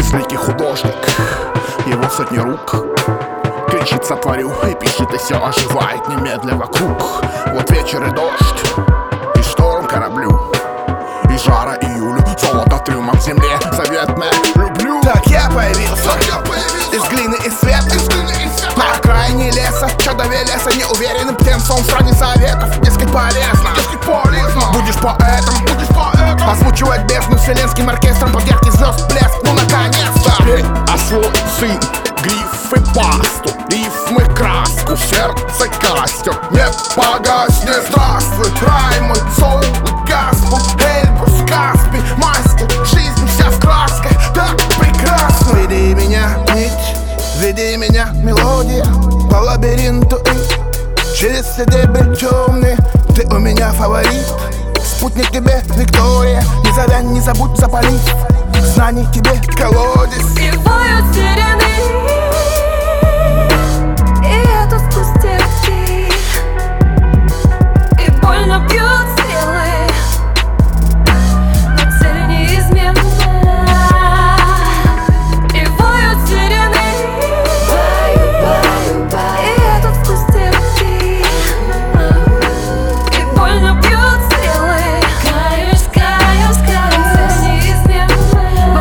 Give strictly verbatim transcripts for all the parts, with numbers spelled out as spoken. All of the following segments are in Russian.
безликий художник, его сотни рук. Кричит сотворю и пишет, и все оживает немедля вокруг. Вот вечер и дождь, и шторм кораблю, и жара июлю, золото трюмом в земле заветное люблю. Так я появился, из глины и света, на окраине леса, чадове леса, неуверенным птенцом в стране советов. Дескать, полезно, дескать, полезно. Будешь поэтом, будешь поэтом, озвучивать бездну вселенским оркестром под яркий звезд блеск. Ну наконец-то. Теперь освой сын гриф и пасту, рифмы краску, сердце кастер. Не погаснет, здравствуй, рай мой, соул и гаспу, Эльбрус, Каспий, мастер, жизнь вся в красках, так прекрасно. Веди меня, нить, веди меня, мелодия, по лабиринту и через все дебри темные. Ты у меня фаворит, спутник тебе Виктория. Не завянь, не забудь запалить, знаний тебе колодец. И воют сирены, и это сквозь текст, и больно бьют стрелы, но цель неизменна. И воют сирены, и это сквозь текст, и больно бьют стрелы. Каюсь, каюсь, каюсь, цель неизменна.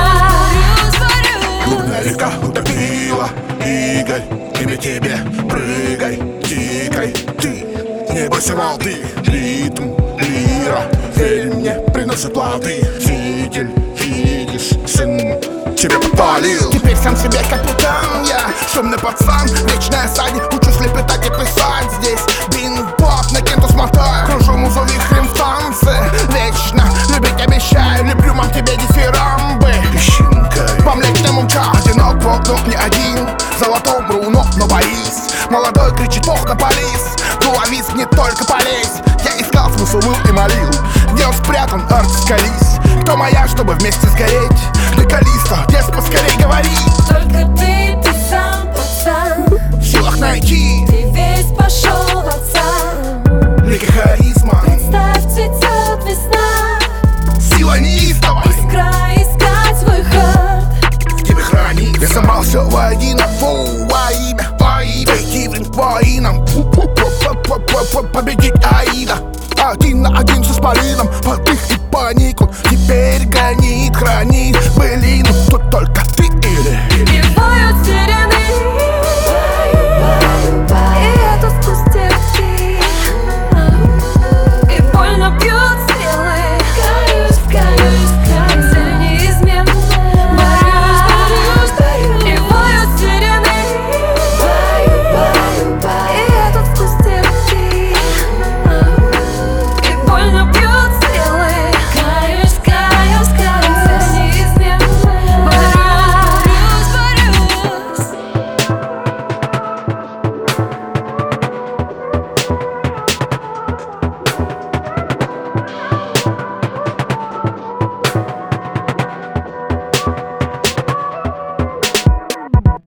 Лунная река утопила Игорь, тебе, тебе, прыгай, тикай, ты. Не бойся волны, ритм, лира, верь мне, приносит плоды. Фидель, видишь, сын тебе подпалил. Теперь сам себе капитан я, шумный пацан, вечная сади, учусь лепетать и писать здесь. Бин-бап на кенту смотаю, кружу музу вихрем в танце. Вечно любить обещаю, люблю, мам, тебе дифирамбы. Песчинкой По млечному мча, одинок, но не один. Золотом руно, но боись. Молодой кричит, бог на полис. Дуловиз не только полезь. Я искал смысл, был и молил. Где он спрятан, арт, скались. Кто моя, чтобы вместе сгореть? Ты Калиста, дес, поскорей говори. Только ты, ты сам пацан, В силах найти ты весь пошел в отца. лики харизма, Представь, цветет весна, сила неистовой искра искать выход. в тебе хранит. Я собрал все воедино, фу, во имя, во имя Хиврин воинам, победить Аида. Один на один с исполином, под их и панику. Теперь гонит, хранит былину. Тут только